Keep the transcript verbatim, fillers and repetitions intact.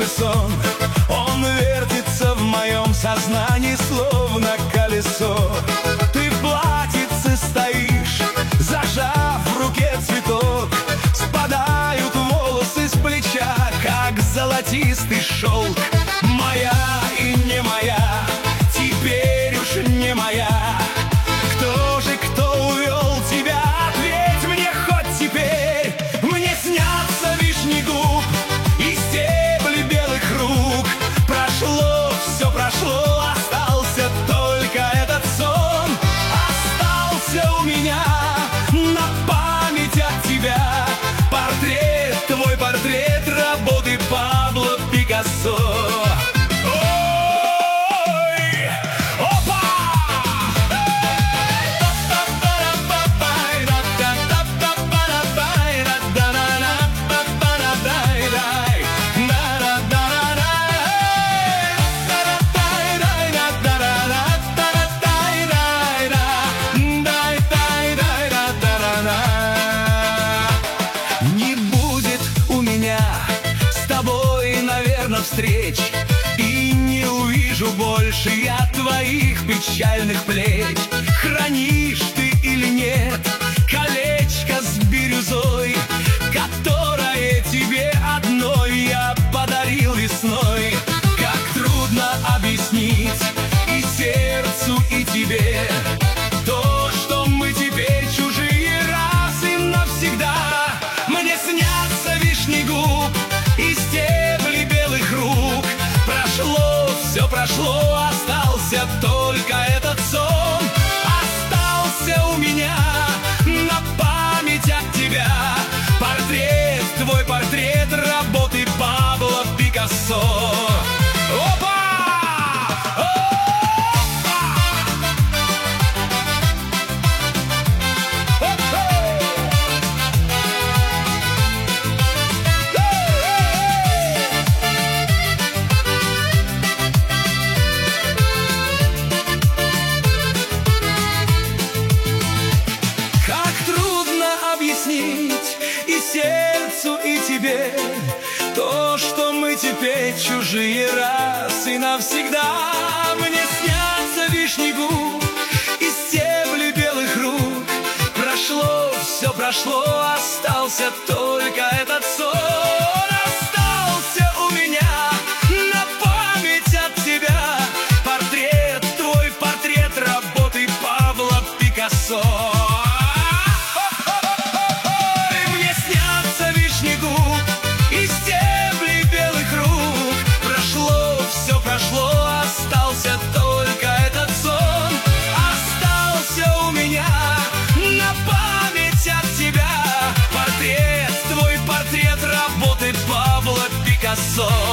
же сон. Он вертится в моем сознании, словно колесо. Ты в платьице стоишь, зажав в руке цветок. Спадают волосы с плеча, как золотистый шелк. Моя и не моя, теперь уж не моя. Кто же, кто увел тебя? Ответь мне хоть теперь. Мне снятся вишни губ и стебли белых рук. Прошло, все прошло, остался только этот сон. Остался у меня на память от тебя портрет, твой портрет работы Пабло Пикассо. Встреч, и не увижу больше я твоих печальных плеч. Хранишь ты или нет колечко с бирюзой, которое тебе одной я подарил весной? Как трудно объяснить и сердцу, и тебе то, что мы теперь чужие раз и навсегда. Мне снятся вишни губ и стебли белых рук. Прошло, все прошло, остался только этот сон. Остался у меня на память от тебя портрет, твой портрет работы Пабло Пикассо. Опа! И сердцу, и тебе то, что мы теперь чужие раз и навсегда. Мне снятся вишни губ и стебли белых рук. Прошло, все прошло, остался только этот сон. Остался у меня на память от тебя портрет, твой портрет работы Пабло Пикассо. Остался только этот сон. Остался у меня на память от тебя портрет, твой портрет работы Пабло Пикассо.